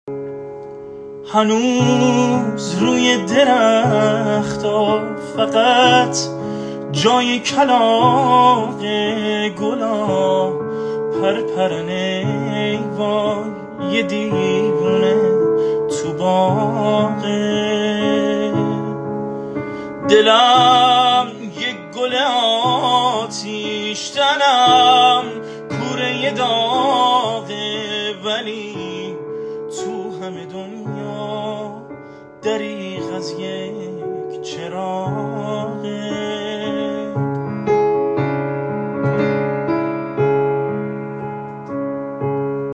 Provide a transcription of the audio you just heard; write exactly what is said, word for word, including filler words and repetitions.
هنوز روی درخت‌ها فقط جای کلاغ گلا پرپرنه وای یه دیوونه تو باغه. دلم یک گل آتیش تنم کوره داغه، ولی تو همه دنیا دریغ از یک چراغه.